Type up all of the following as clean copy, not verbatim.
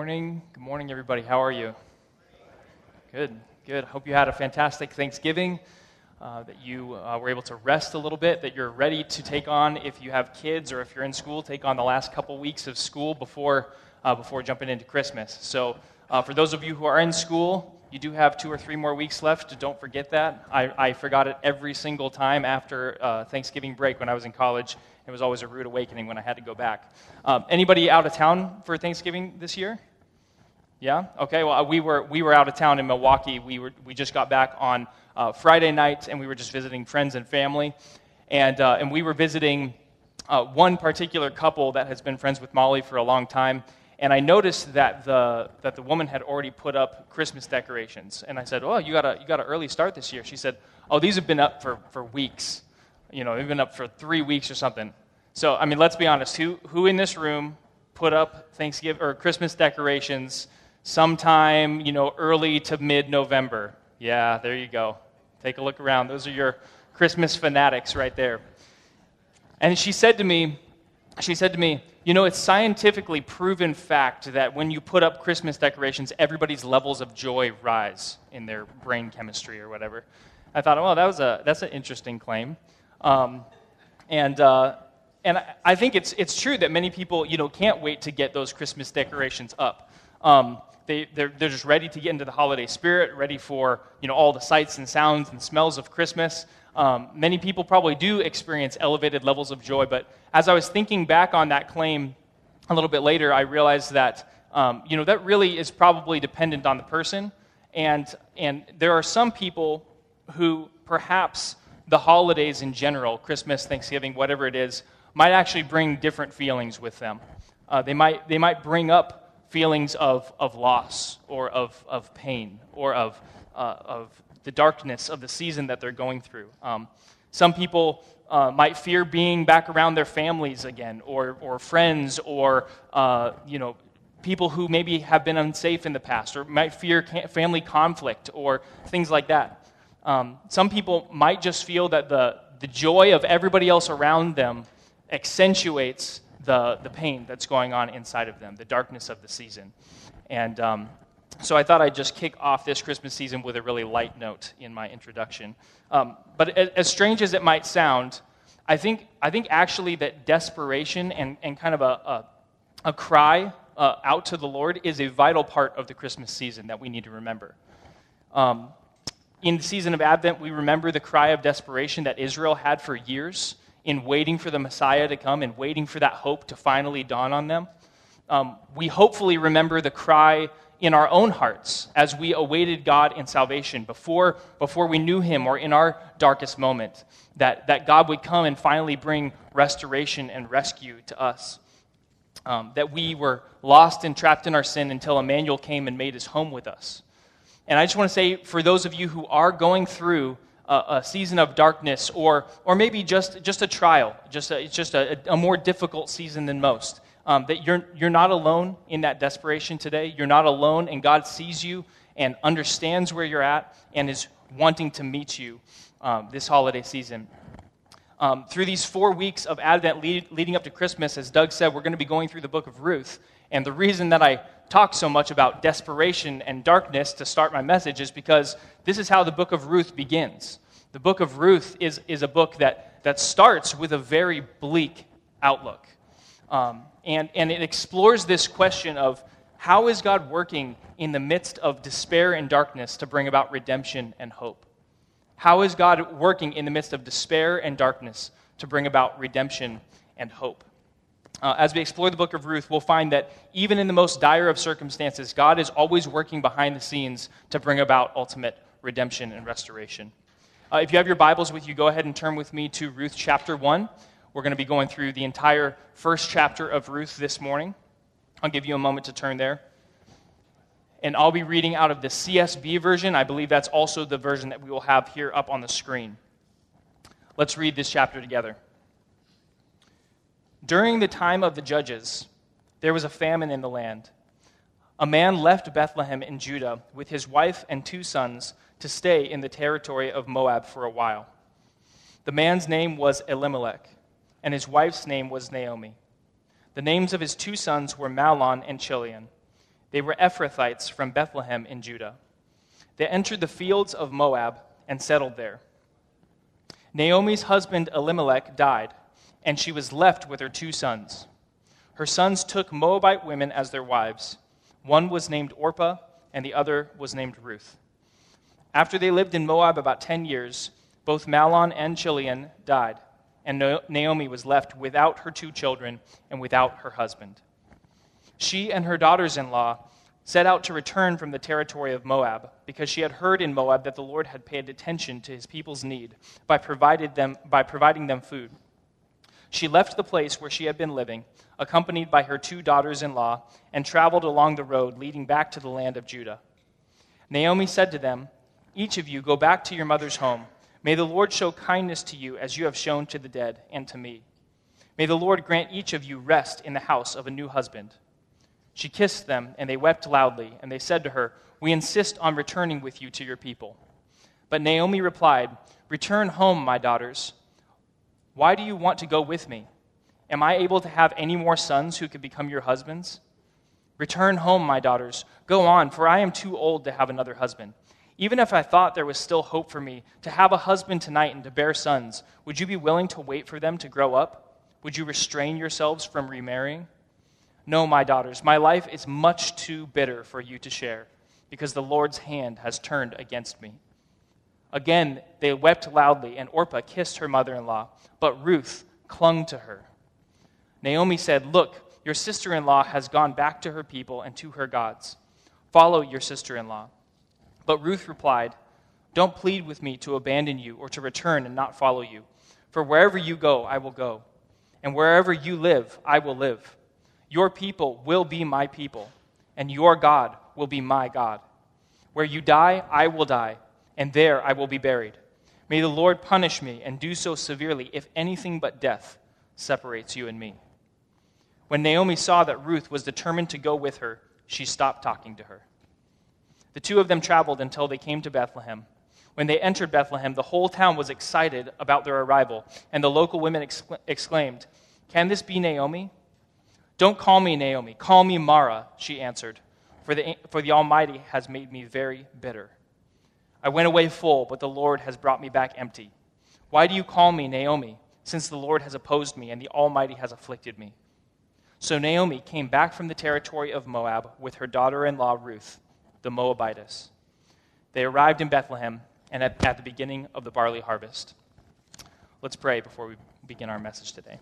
morning. Good morning, everybody. How are you? Good, good. Hope you had a fantastic Thanksgiving, that you were able to rest a little bit, that you're ready to take on, if you have kids or if you're in school, take on the last couple weeks of school before jumping into Christmas. So for those of you who are in school, you do have 2 or 3 more weeks left. Don't forget that. I forgot it every single time after Thanksgiving break when I was in college. It was always a rude awakening when I had to go back. Anybody out of town for Thanksgiving this year? Yeah? Okay, well, we were out of town in Milwaukee. We just got back on Friday night, and we were just visiting friends and family. And we were visiting one particular couple that has been friends with Molly for a long time. And I noticed that the woman had already put up Christmas decorations. And I said, "Oh, you got an early start this year." She said, "Oh, these have been up for weeks. You know, they've been up for 3 weeks or something." So, I mean, let's be honest. Who in this room put up Thanksgiving or Christmas decorations sometime, early to mid-November? Yeah, there you go. Take a look around. Those are your Christmas fanatics right there. And she said to me, it's scientifically proven fact that when you put up Christmas decorations, everybody's levels of joy rise in their brain chemistry or whatever. I thought, well, that's an interesting claim. And I think it's true that many people, can't wait to get those Christmas decorations up. They're just ready to get into the holiday spirit, ready for, all the sights and sounds and smells of Christmas. Many people probably do experience elevated levels of joy, but as I was thinking back on that claim a little bit later, I realized that, that really is probably dependent on the person. And there are some people who perhaps the holidays in general, Christmas, Thanksgiving, whatever it is, might actually bring different feelings with them. They might bring up feelings of loss or of pain or of the darkness of the season that they're going through. Some people might fear being back around their families again, or friends, or people who maybe have been unsafe in the past, or might fear family conflict or things like that. Some people might just feel that the joy of everybody else around them accentuates the pain that's going on inside of them, the darkness of the season. And so I thought I'd just kick off this Christmas season with a really light note in my introduction. But as strange as it might sound, I think actually that desperation and kind of a cry out to the Lord is a vital part of the Christmas season that we need to remember. In the season of Advent, we remember the cry of desperation that Israel had for years in waiting for the Messiah to come and waiting for that hope to finally dawn on them. We hopefully remember the cry in our own hearts as we awaited God in salvation before we knew Him, or in our darkest moment, that God would come and finally bring restoration and rescue to us. That we were lost and trapped in our sin until Emmanuel came and made His home with us. And I just want to say, for those of you who are going through a season of darkness, or maybe just a trial, it's just a more difficult season than most, that you're not alone in that desperation today. You're not alone, and God sees you and understands where you're at and is wanting to meet you this holiday season. Through these 4 weeks of Advent leading up to Christmas, as Doug said, we're going to be going through the book of Ruth. And the reason that I talk so much about desperation and darkness to start my message is because this is how the book of Ruth begins. The book of Ruth is a book that starts with a very bleak outlook. And it explores this question of how is God working in the midst of despair and darkness to bring about redemption and hope? How is God working in the midst of despair and darkness to bring about redemption and hope? As we explore the book of Ruth, we'll find that even in the most dire of circumstances, God is always working behind the scenes to bring about ultimate redemption and restoration. If you have your Bibles with you, go ahead and turn with me to Ruth chapter 1. We're going to be going through the entire first chapter of Ruth this morning. I'll give you a moment to turn there. And I'll be reading out of the CSB version. I believe that's also the version that we will have here up on the screen. Let's read this chapter together. During the time of the judges, there was a famine in the land. A man left Bethlehem in Judah with his wife and 2 sons to stay in the territory of Moab for a while. The man's name was Elimelech, and his wife's name was Naomi. The names of his 2 sons were Mahlon and Chilion. They were Ephrathites from Bethlehem in Judah. They entered the fields of Moab and settled there. Naomi's husband Elimelech died, and she was left with her 2 sons. Her sons took Moabite women as their wives. One was named Orpah, and the other was named Ruth. After they lived in Moab about 10 years, both Mahlon and Chilion died, and Naomi was left without her 2 children and without her husband. She and her daughters-in-law set out to return from the territory of Moab because she had heard in Moab that the Lord had paid attention to his people's need by providing them food. She left the place where she had been living, accompanied by her 2 daughters-in-law, and traveled along the road leading back to the land of Judah. Naomi said to them, "Each of you go back to your mother's home. May the Lord show kindness to you as you have shown to the dead and to me. May the Lord grant each of you rest in the house of a new husband." She kissed them, and they wept loudly, and they said to her, "We insist on returning with you to your people." But Naomi replied, "Return home, my daughters. Why do you want to go with me? Am I able to have any more sons who could become your husbands? Return home, my daughters. Go on, for I am too old to have another husband. Even if I thought there was still hope for me to have a husband tonight and to bear sons, would you be willing to wait for them to grow up? Would you restrain yourselves from remarrying? No, my daughters, my life is much too bitter for you to share, because the Lord's hand has turned against me." Again, they wept loudly, and Orpah kissed her mother-in-law, but Ruth clung to her. Naomi said, "Look, your sister-in-law has gone back to her people and to her gods. Follow your sister-in-law." But Ruth replied, "Don't plead with me to abandon you or to return and not follow you. For wherever you go, I will go, and wherever you live, I will live. Your people will be my people, and your God will be my God. Where you die, I will die, and there I will be buried. May the Lord punish me and do so severely if anything but death separates you and me." When Naomi saw that Ruth was determined to go with her, she stopped talking to her. The 2 of them traveled until they came to Bethlehem. When they entered Bethlehem, the whole town was excited about their arrival, and the local women exclaimed, "Can this be Naomi?" "Don't call me Naomi, call me Mara," she answered, for the Almighty has made me very bitter. I went away full, but the Lord has brought me back empty. Why do you call me Naomi, since the Lord has opposed me and the Almighty has afflicted me?" So Naomi came back from the territory of Moab with her daughter-in-law Ruth, the Moabitess. They arrived in Bethlehem and at the beginning of the barley harvest. Let's pray before we begin our message today.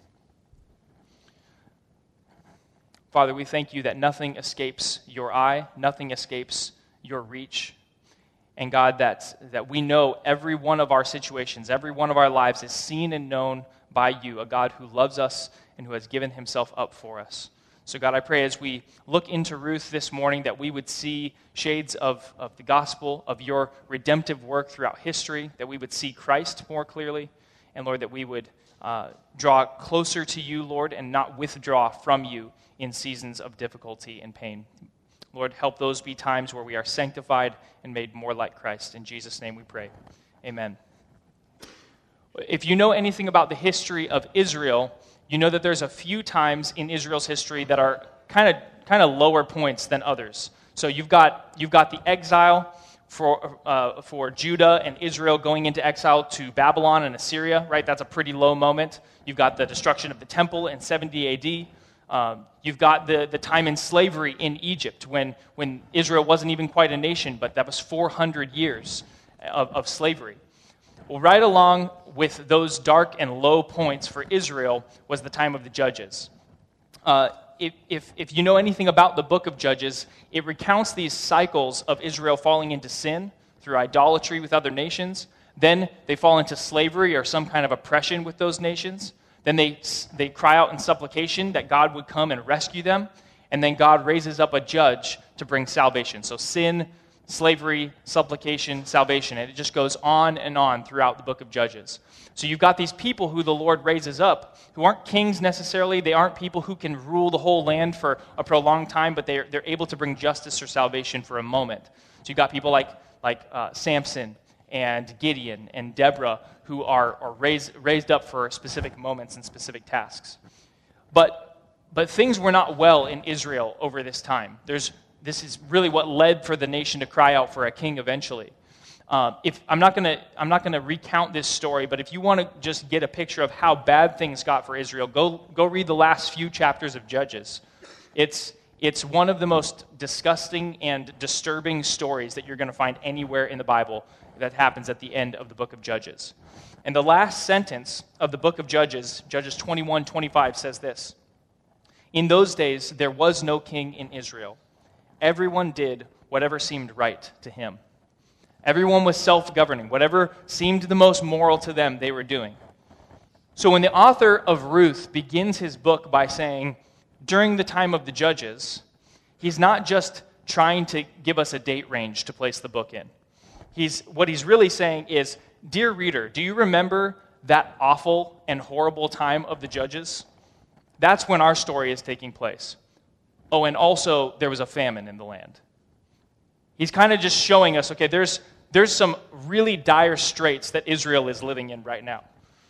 Father, we thank you that nothing escapes your eye, nothing escapes your reach. And God, that we know every one of our situations, every one of our lives is seen and known by you, a God who loves us and who has given himself up for us. So God, I pray as we look into Ruth this morning that we would see shades of the gospel, of your redemptive work throughout history, that we would see Christ more clearly, and Lord, that we would draw closer to you, Lord, and not withdraw from you in seasons of difficulty and pain. Lord, help those be times where we are sanctified and made more like Christ. In Jesus' name we pray. Amen. If you know anything about the history of Israel, you know that there's a few times in Israel's history that are kind of lower points than others. So you've got the exile for Judah and Israel going into exile to Babylon and Assyria, right? That's a pretty low moment. You've got the destruction of the temple in 70 AD. You've got the time in slavery in Egypt when Israel wasn't even quite a nation, but that was 400 years of slavery. Well, right along with those dark and low points for Israel was the time of the Judges. If you know anything about the book of Judges, it recounts these cycles of Israel falling into sin through idolatry with other nations. Then they fall into slavery or some kind of oppression with those nations. Then they cry out in supplication that God would come and rescue them. And then God raises up a judge to bring salvation. So sin, slavery, supplication, salvation. And it just goes on and on throughout the book of Judges. So you've got these people who the Lord raises up, who aren't kings necessarily. They aren't people who can rule the whole land for a prolonged time, but they're able to bring justice or salvation for a moment. So you've got people like Samson and Gideon and Deborah who are raised up for specific moments and specific tasks. But things were not well in Israel over this time. There's this is really what led for the nation to cry out for a king eventually. If I'm not going to recount this story, but if you want to just get a picture of how bad things got for Israel, go read the last few chapters of Judges. It's one of the most disgusting and disturbing stories that you're going to find anywhere in the Bible that happens at the end of the book of Judges. And the last sentence of the book of Judges, Judges 21:25, says this: "In those days there was no king in Israel. Everyone did whatever seemed right to him." Everyone was self-governing. Whatever seemed the most moral to them, they were doing. So when the author of Ruth begins his book by saying, during the time of the judges, he's not just trying to give us a date range to place the book in. What he's really saying is, dear reader, do you remember that awful and horrible time of the judges? That's when our story is taking place. Oh, and also there was a famine in the land. He's kind of just showing us, okay, there's some really dire straits that Israel is living in right now.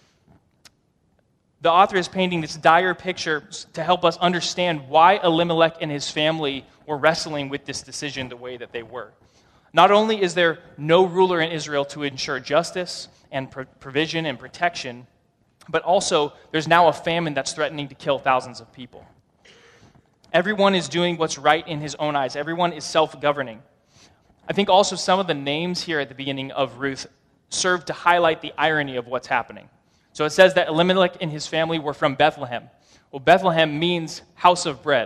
The author is painting this dire picture to help us understand why Elimelech and his family were wrestling with this decision the way that they were. Not only is there no ruler in Israel to ensure justice and provision and protection, but also there's now a famine that's threatening to kill thousands of people. Everyone is doing what's right in his own eyes. Everyone is self-governing. I think also some of the names here at the beginning of Ruth serve to highlight the irony of what's happening. So it says that Elimelech and his family were from Bethlehem. Well, Bethlehem means house of bread.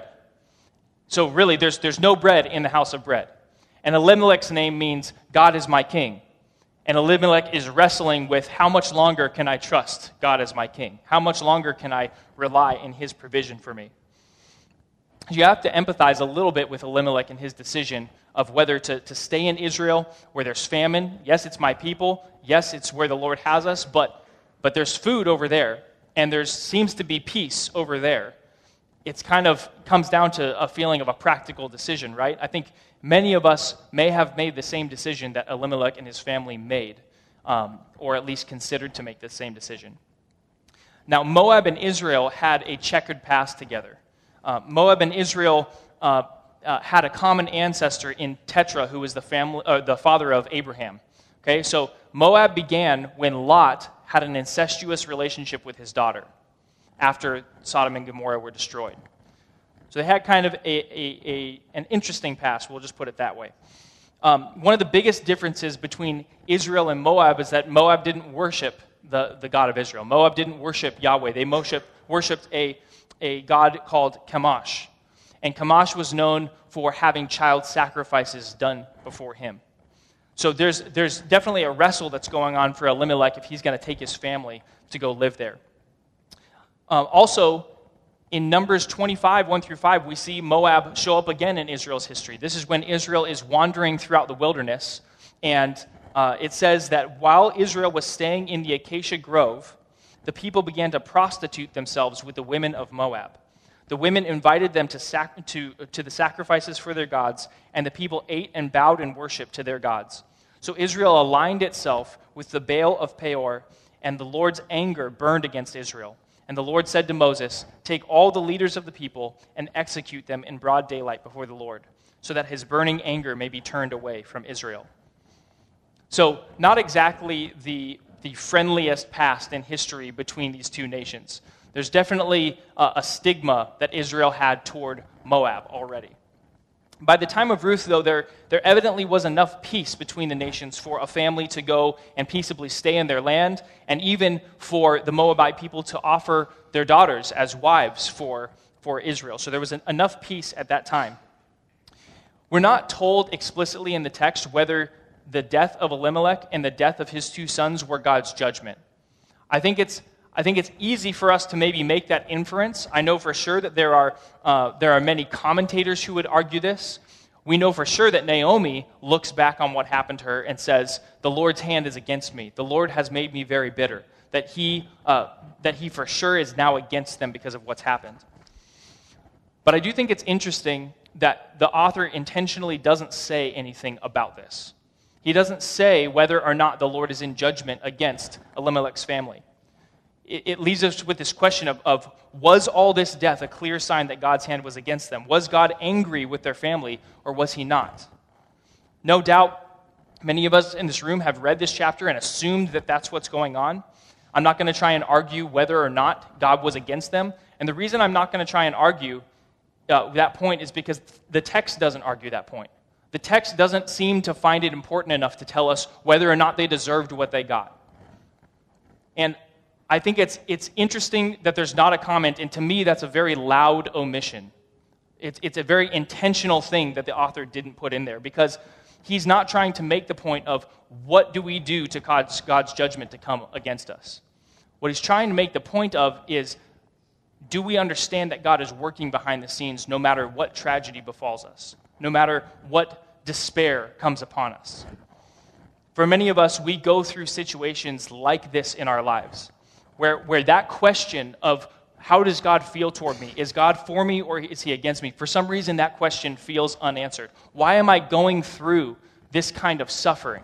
So really, there's no bread in the house of bread. And Elimelech's name means God is my king. And Elimelech is wrestling with how much longer can I trust God as my king? How much longer can I rely in his provision for me? You have to empathize a little bit with Elimelech and his decision of whether to stay in Israel where there's famine. Yes, it's my people. Yes, it's where the Lord has us, but there's food over there, and there seems to be peace over there. It's kind of comes down to a feeling of a practical decision, right? I think many of us may have made the same decision that Elimelech and his family made, or at least considered to make the same decision. Now, Moab and Israel had a checkered past together. Moab and Israel had a common ancestor in Tetrah, who was the father of Abraham. Okay, so Moab began when Lot had an incestuous relationship with his daughter after Sodom and Gomorrah were destroyed. So they had kind of an interesting past, we'll just put it that way. One of the biggest differences between Israel and Moab is that Moab didn't worship the God of Israel. Moab didn't worship Yahweh. They worshipped a god called Chemosh. And Chemosh was known for having child sacrifices done before him. So there's definitely a wrestle that's going on for Elimelech if he's going to take his family to go live there. Also, in Numbers 25, 1-5, we see Moab show up again in Israel's history. This is when Israel is wandering throughout the wilderness, and it says that while Israel was staying in the acacia grove, the people began to prostitute themselves with the women of Moab. The women invited them to the sacrifices for their gods, and the people ate and bowed in worship to their gods. So Israel aligned itself with the Baal of Peor, and the Lord's anger burned against Israel. And the Lord said to Moses, "Take all the leaders of the people and execute them in broad daylight before the Lord, so that his burning anger may be turned away from Israel." So not exactly the friendliest past in history between these two nations. There's definitely a stigma that Israel had toward Moab already. By the time of Ruth, though, there evidently was enough peace between the nations for a family to go and peaceably stay in their land, and even for the Moabite people to offer their daughters as wives for Israel. So there was enough peace at that time. We're not told explicitly in the text whether the death of Elimelech and the death of his two sons were God's judgment. I think it's easy for us to maybe make that inference. I know for sure that there are many commentators who would argue this. We know for sure that Naomi looks back on what happened to her and says, "The Lord's hand is against me. The Lord has made me very bitter." That he for sure is now against them because of what's happened. But I do think it's interesting that the author intentionally doesn't say anything about this. He doesn't say whether or not the Lord is in judgment against Elimelech's family. it leaves us with this question of was all this death a clear sign that God's hand was against them? Was God angry with their family, or was he not? No doubt, many of us in this room have read this chapter and assumed that that's what's going on. I'm not going to try and argue whether or not God was against them. And the reason I'm not going to try and argue that point is because the text doesn't argue that point. The text doesn't seem to find it important enough to tell us whether or not they deserved what they got. And I think it's interesting that there's not a comment, and to me that's a very loud omission. It's a very intentional thing that the author didn't put in there, because he's not trying to make the point of what do we do to cause God's judgment to come against us. What he's trying to make the point of is, do we understand that God is working behind the scenes no matter what tragedy befalls us, no matter what despair comes upon us? For many of us, we go through situations like this in our lives, where that question of how does God feel toward me? Is God for me or is he against me? For some reason, that question feels unanswered. Why am I going through this kind of suffering?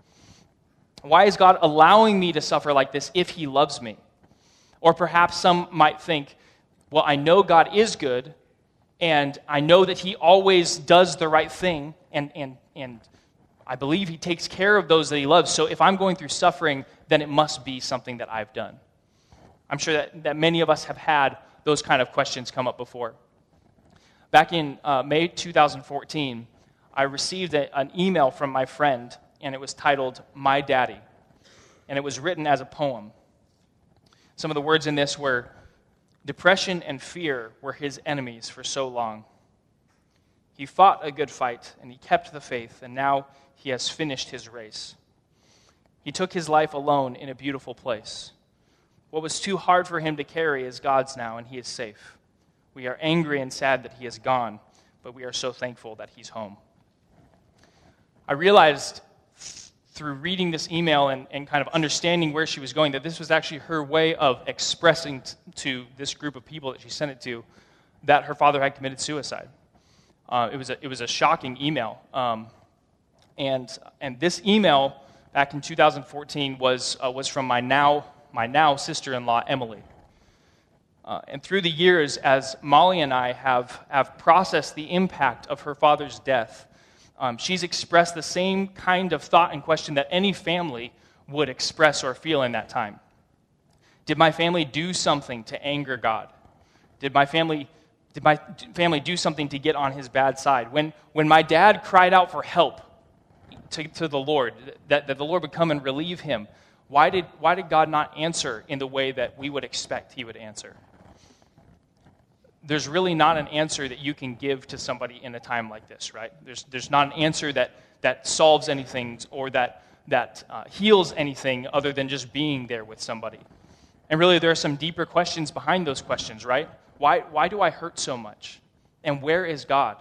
Why is God allowing me to suffer like this if he loves me? Or perhaps some might think, well, I know God is good, and I know that he always does the right thing, and I believe he takes care of those that he loves. So if I'm going through suffering, then it must be something that I've done. I'm sure that many of us have had those kind of questions come up before. Back in May 2014, I received an email from my friend, and it was titled, "My Daddy," and it was written as a poem. Some of the words in this were, "Depression and fear were his enemies for so long. He fought a good fight, and he kept the faith, and now he has finished his race. He took his life alone in a beautiful place. What was too hard for him to carry is God's now, and he is safe. We are angry and sad that he is gone, but we are so thankful that he's home." I realized through reading this email and kind of understanding where she was going that this was actually her way of expressing to this group of people that she sent it to that her father had committed suicide. It was a shocking email. And this email back in 2014 was from my now sister-in-law, Emily. And through the years, as Molly and I have processed the impact of her father's death, she's expressed the same kind of thought and question that any family would express or feel in that time. Did my family do something to anger God? Did my family do something to get on his bad side? When my dad cried out for help to the Lord, that the Lord would come and relieve him, why did God not answer in the way that we would expect he would answer? There's really not an answer that you can give to somebody in a time like this, right? There's not an answer that solves anything or that heals anything other than just being there with somebody. And really, there are some deeper questions behind those questions, right? Why do I hurt so much? And where is God?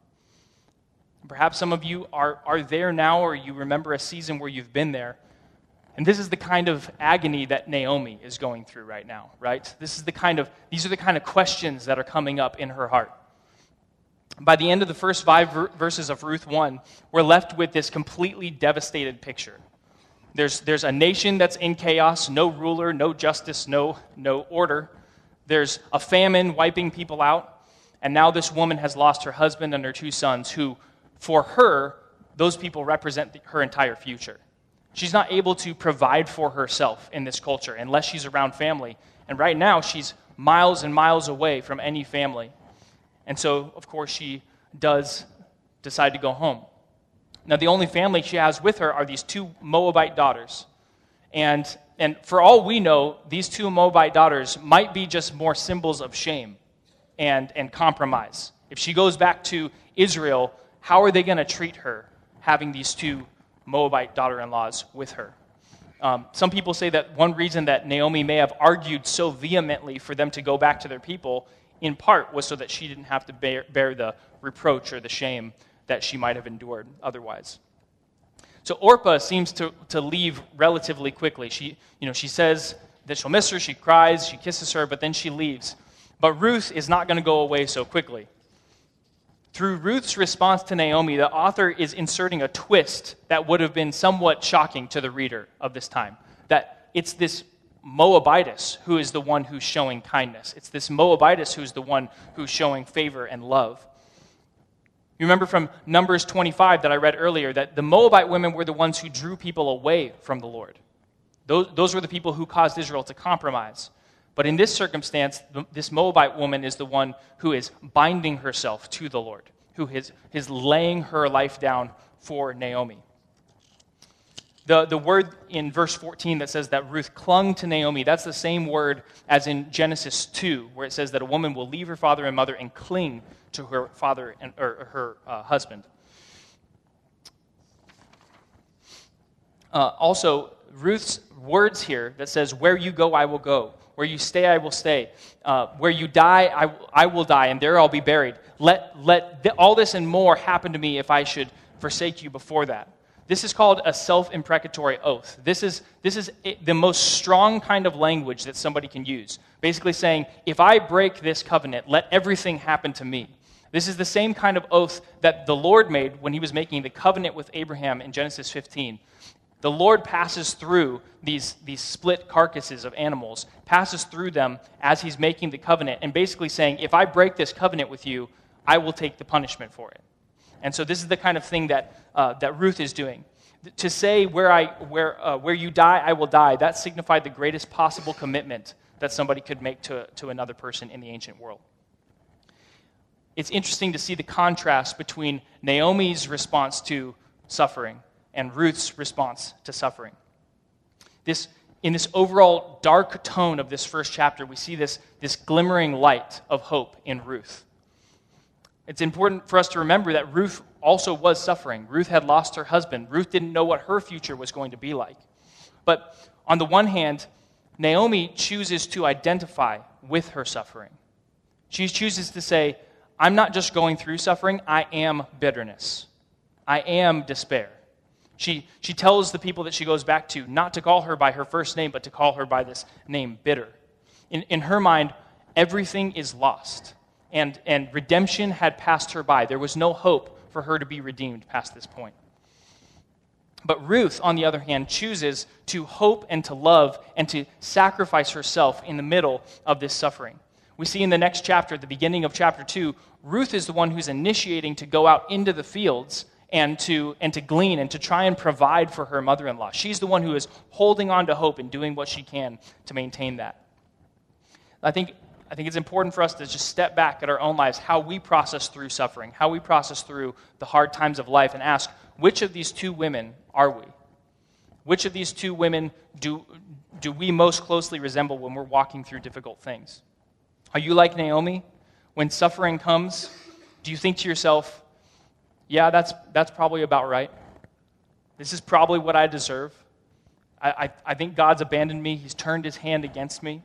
Perhaps some of you are there now, or you remember a season where you've been there. And this is the kind of agony that Naomi is going through right now, right? These are the kind of questions that are coming up in her heart. By the end of the first 5 verses of Ruth 1, we're left with this completely devastated picture. There's a nation that's in chaos, no ruler, no justice, no order. There's a famine wiping people out, and now this woman has lost her husband and her 2 sons, who, for her, those people represent her entire future. She's not able to provide for herself in this culture unless she's around family. And right now, she's miles and miles away from any family. And so, of course, she does decide to go home. Now, the only family she has with her are these 2 Moabite daughters. And for all we know, these 2 Moabite daughters might be just more symbols of shame and compromise. If she goes back to Israel, how are they going to treat her having these 2 Moabite daughter-in-laws with her? Some people say that one reason that Naomi may have argued so vehemently for them to go back to their people, in part, was so that she didn't have to bear the reproach or the shame that she might have endured otherwise. So Orpah seems to leave relatively quickly. She says that she'll miss her, she cries, she kisses her, but then she leaves. But Ruth is not going to go away so quickly. Through Ruth's response to Naomi, the author is inserting a twist that would have been somewhat shocking to the reader of this time. That it's this Moabitess who is the one who's showing kindness. It's this Moabitess who's the one who's showing favor and love. You remember from Numbers 25 that I read earlier that the Moabite women were the ones who drew people away from the Lord. Those were the people who caused Israel to compromise. But in this circumstance, this Moabite woman is the one who is binding herself to the Lord, who is laying her life down for Naomi. The word in verse 14 that says that Ruth clung to Naomi, that's the same word as in Genesis 2, where it says that a woman will leave her father and mother and cling to her father or her husband. Also, Ruth's words here that says, "Where you go, I will go. Where you stay, I will stay. Where you die, I will die, and there I'll be buried. Let all this and more happen to me if I should forsake you before that." This is called a self-imprecatory oath. This is the most strong kind of language that somebody can use. Basically saying, if I break this covenant, let everything happen to me. This is the same kind of oath that the Lord made when he was making the covenant with Abraham in Genesis 15. The Lord passes through these split carcasses of animals, passes through them as he's making the covenant, and basically saying, if I break this covenant with you, I will take the punishment for it. And so this is the kind of thing that Ruth is doing. To say, where you die, I will die, that signified the greatest possible commitment that somebody could make to another person in the ancient world. It's interesting to see the contrast between Naomi's response to suffering and Ruth's response to suffering. In this overall dark tone of this first chapter, we see this glimmering light of hope in Ruth. It's important for us to remember that Ruth also was suffering. Ruth had lost her husband. Ruth didn't know what her future was going to be like. But on the one hand, Naomi chooses to identify with her suffering. She chooses to say, I'm not just going through suffering, I am bitterness. I am despair. She tells the people that she goes back to not to call her by her first name, but to call her by this name, bitter. In her mind, everything is lost. And redemption had passed her by. There was no hope for her to be redeemed past this point. But Ruth, on the other hand, chooses to hope and to love and to sacrifice herself in the middle of this suffering. We see in the next chapter, the beginning of chapter 2, Ruth is the one who's initiating to go out into the fields and to glean and to try and provide for her mother-in-law. She's the one who is holding on to hope and doing what she can to maintain that. I think it's important for us to just step back at our own lives, how we process through suffering, how we process through the hard times of life, and ask, which of these two women are we? Which of these two women do we most closely resemble when we're walking through difficult things? Are you like Naomi? When suffering comes, do you think to yourself, yeah, that's probably about right. This is probably what I deserve. I think God's abandoned me. He's turned his hand against me.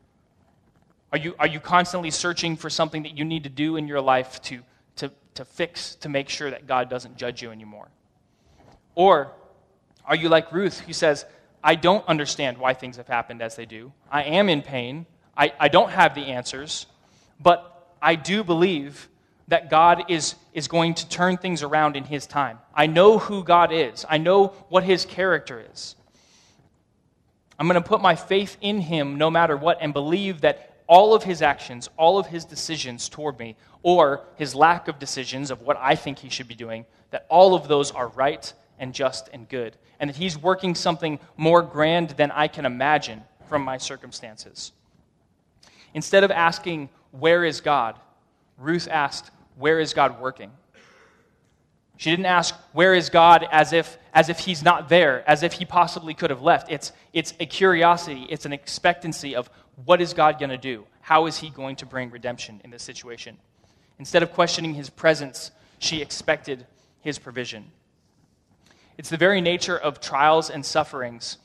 Are you constantly searching for something that you need to do in your life to fix, to make sure that God doesn't judge you anymore? Or are you like Ruth, who says, I don't understand why things have happened as they do. I am in pain. I don't have the answers. But I do believe that God is going to turn things around in his time. I know who God is. I know what his character is. I'm going to put my faith in him no matter what and believe that all of his actions, all of his decisions toward me, or his lack of decisions of what I think he should be doing, that all of those are right and just and good, and that he's working something more grand than I can imagine from my circumstances. Instead of asking, where is God? Ruth asked, where is God working? She didn't ask, where is God, as if he's not there, as if he possibly could have left. It's a curiosity, it's an expectancy of, what is God going to do? How is he going to bring redemption in this situation? Instead of questioning his presence, she expected his provision. It's the very nature of trials and sufferings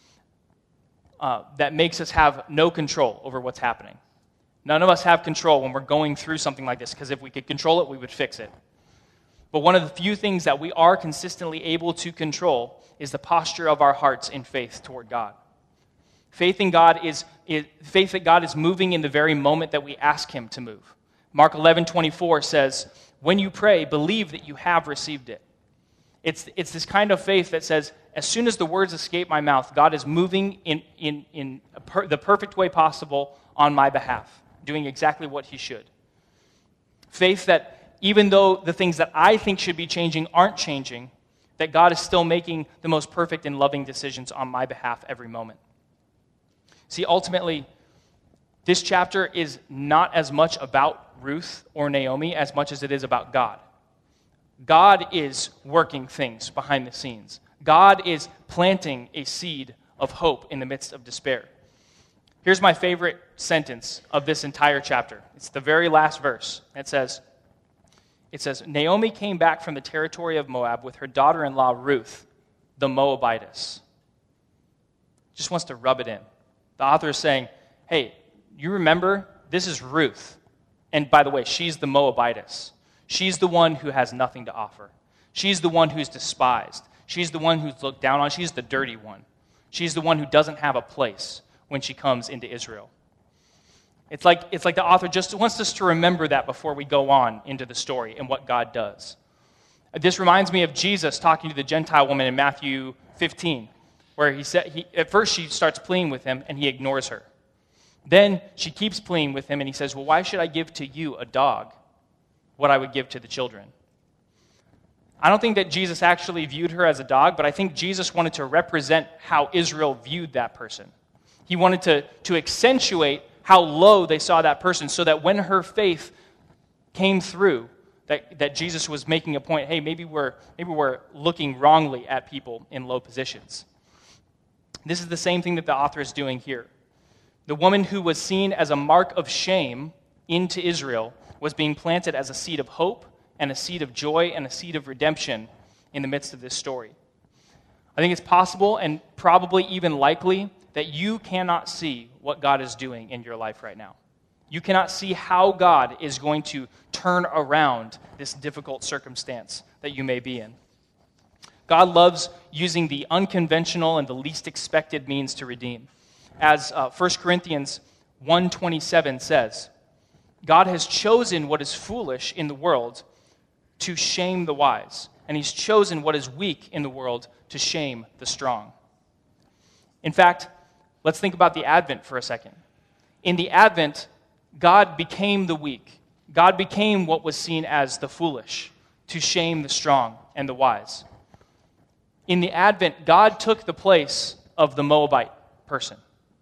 that makes us have no control over what's happening. None of us have control when we're going through something like this, because if we could control it, we would fix it. But one of the few things that we are consistently able to control is the posture of our hearts in faith toward God. Faith in God faith that God is moving in the very moment that we ask him to move. Mark 11:24 says, when you pray, believe that you have received it. It's this kind of faith that says, as soon as the words escape my mouth, God is moving in the perfect way possible on my behalf, doing exactly what he should. Faith that even though the things that I think should be changing aren't changing, that God is still making the most perfect and loving decisions on my behalf every moment. See, ultimately, this chapter is not as much about Ruth or Naomi as much as it is about God. God is working things behind the scenes. God is planting a seed of hope in the midst of despair. Here's my favorite sentence of this entire chapter. It's the very last verse. It says, Naomi came back from the territory of Moab with her daughter-in-law Ruth, the Moabitess. Just wants to rub it in. The author is saying, hey, you remember, this is Ruth. And by the way, she's the Moabitess. She's the one who has nothing to offer. She's the one who's despised. She's the one who's looked down on. She's the dirty one. She's the one who doesn't have a place when she comes into Israel. It's like the author just wants us to remember that before we go on into the story and what God does. This reminds me of Jesus talking to the Gentile woman in Matthew 15, where at first she starts pleading with him and he ignores her. Then she keeps pleading with him and he says, well, why should I give to you, a dog, what I would give to the children? I don't think that Jesus actually viewed her as a dog, but I think Jesus wanted to represent how Israel viewed that person. He wanted to accentuate how low they saw that person so that when her faith came through, that Jesus was making a point, hey, maybe we're looking wrongly at people in low positions. This is the same thing that the author is doing here. The woman who was seen as a mark of shame into Israel was being planted as a seed of hope and a seed of joy and a seed of redemption in the midst of this story. I think it's possible and probably even likely that you cannot see what God is doing in your life right now. You cannot see how God is going to turn around this difficult circumstance that you may be in. God loves using the unconventional and the least expected means to redeem. As 1 Corinthians 1:27 says, God has chosen what is foolish in the world to shame the wise, and he's chosen what is weak in the world to shame the strong. In fact, let's think about the Advent for a second. In the Advent, God became the weak. God became what was seen as the foolish to shame the strong and the wise. In the Advent, God took the place of the Moabite person.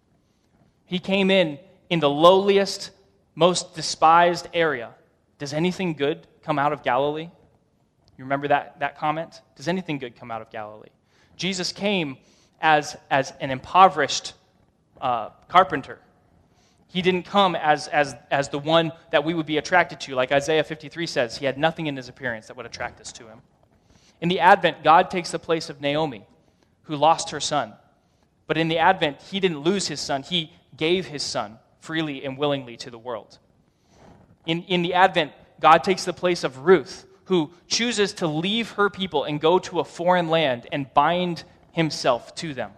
He came in the lowliest, most despised area. Does anything good come out of Galilee? You remember that comment? Does anything good come out of Galilee? Jesus came as an impoverished carpenter. He didn't come as the one that we would be attracted to. Like Isaiah 53 says, he had nothing in his appearance that would attract us to him. In the Advent, God takes the place of Naomi, who lost her son. But in the Advent, he didn't lose his son. He gave his son freely and willingly to the world. In the Advent, God takes the place of Ruth, who chooses to leave her people and go to a foreign land and bind himself to them.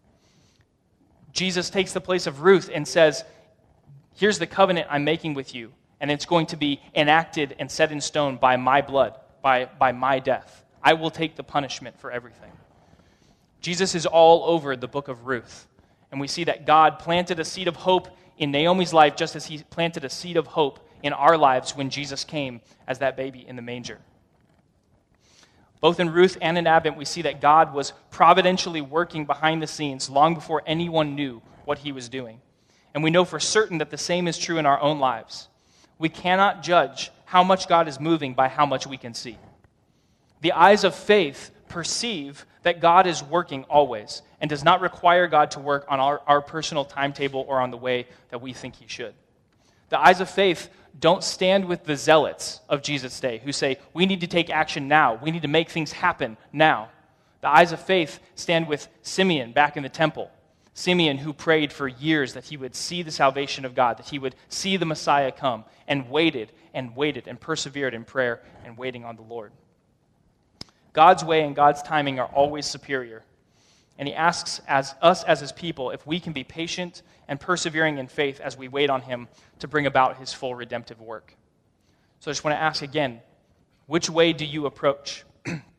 Jesus takes the place of Ruth and says, here's the covenant I'm making with you, and it's going to be enacted and set in stone by my blood, by my death. I will take the punishment for everything. Jesus is all over the book of Ruth, and we see that God planted a seed of hope in Naomi's life just as he planted a seed of hope in our lives when Jesus came as that baby in the manger. Both in Ruth and in Advent, we see that God was providentially working behind the scenes long before anyone knew what he was doing. And we know for certain that the same is true in our own lives. We cannot judge how much God is moving by how much we can see. The eyes of faith perceive that God is working always and does not require God to work on our personal timetable or on the way that we think he should. The eyes of faith don't stand with the zealots of Jesus' day who say, we need to take action now. We need to make things happen now. The eyes of faith stand with Simeon back in the temple. Simeon who prayed for years that he would see the salvation of God, that he would see the Messiah come, and waited and persevered in prayer and waiting on the Lord. God's way and God's timing are always superior. And he asks us as his people if we can be patient and persevering in faith as we wait on him to bring about his full redemptive work. So I just want to ask again, which way do you approach?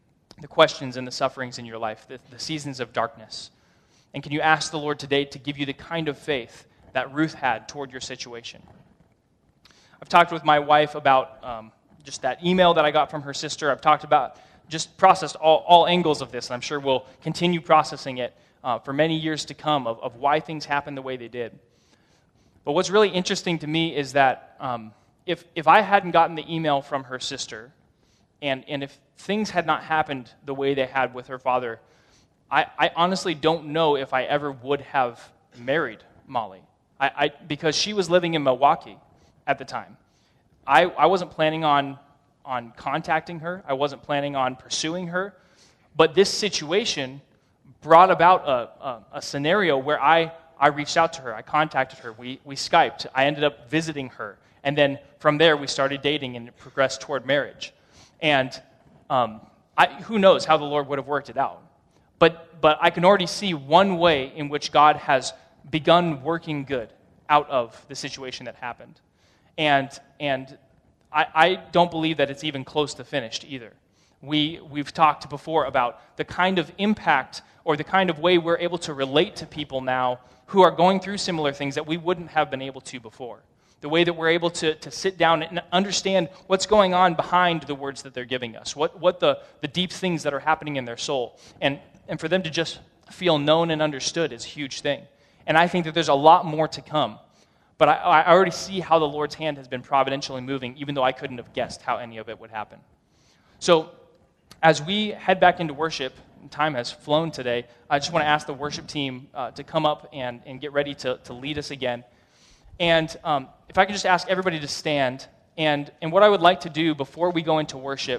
the questions and the sufferings in your life, the seasons of darkness? And can you ask the Lord today to give you the kind of faith that Ruth had toward your situation? I've talked with my wife about just that email that I got from her sister. I've talked about, just processed all angles of this, and I'm sure we'll continue processing it for many years to come of why things happened the way they did. But what's really interesting to me is that if I hadn't gotten the email from her sister, and if things had not happened the way they had with her father, I honestly don't know if I ever would have married Molly. Because she was living in Milwaukee at the time. I wasn't planning on contacting her. I wasn't planning on pursuing her. But this situation brought about a scenario where I reached out to her. I contacted her. We Skyped. I ended up visiting her. And then from there, we started dating and it progressed toward marriage. And who knows how the Lord would have worked it out. But I can already see one way in which God has begun working good out of the situation that happened. And I don't believe that it's even close to finished either. We've talked before about the kind of impact or the kind of way we're able to relate to people now who are going through similar things that we wouldn't have been able to before. The way that we're able to sit down and understand what's going on behind the words that they're giving us, what the deep things that are happening in their soul. And for them to just feel known and understood is a huge thing. And I think that there's a lot more to come. But I already see how the Lord's hand has been providentially moving, even though I couldn't have guessed how any of it would happen. So as we head back into worship, and time has flown today, I just want to ask the worship team to come up and get ready to lead us again. And if I could just ask everybody to stand. And what I would like to do before we go into worship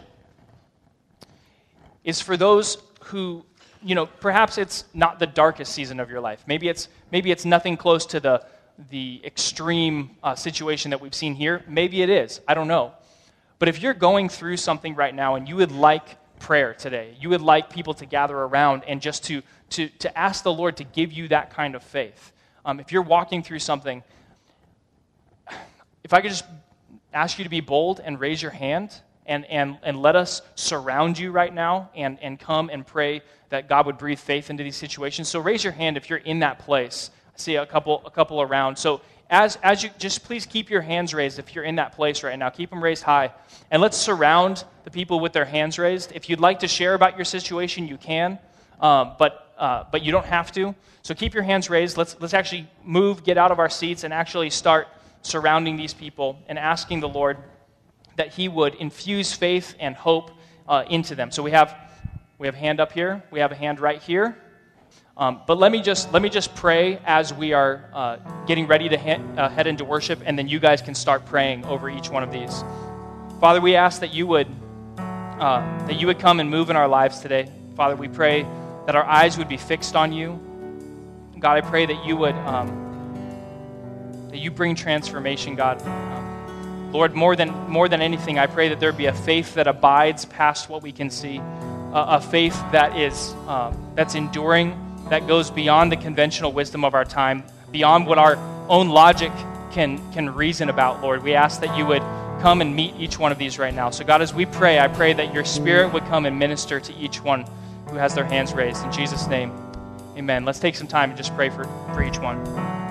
is for those who, perhaps it's not the darkest season of your life. Maybe it's nothing close to the extreme situation that we've seen here. Maybe it is. I don't know. But if you're going through something right now and you would like prayer today, you would like people to gather around and just to ask the Lord to give you that kind of faith. If you're walking through something, if I could just ask you to be bold and raise your hand and let us surround you right now and come and pray that God would breathe faith into these situations. So raise your hand if you're in that place. I see a couple around. So as you just please keep your hands raised if you're in that place right now. Keep them raised high. And let's surround the people with their hands raised. If you'd like to share about your situation, you can, but you don't have to. So keep your hands raised. Let's actually get out of our seats and actually start surrounding these people and asking the Lord that He would infuse faith and hope into them. So we have a hand up here. We have a hand right here. But let me just pray as we are getting ready to head into worship, and then you guys can start praying over each one of these. Father, we ask that you would come and move in our lives today. Father, we pray that our eyes would be fixed on you. God, I pray that you would that you bring transformation, God. Lord, more than anything, I pray that there be a faith that abides past what we can see, a faith that is that's enduring, that goes beyond the conventional wisdom of our time, beyond what our own logic can reason about, Lord. We ask that you would come and meet each one of these right now. So God, as we pray, I pray that your Spirit would come and minister to each one who has their hands raised. In Jesus' name, amen. Let's take some time and just pray for each one.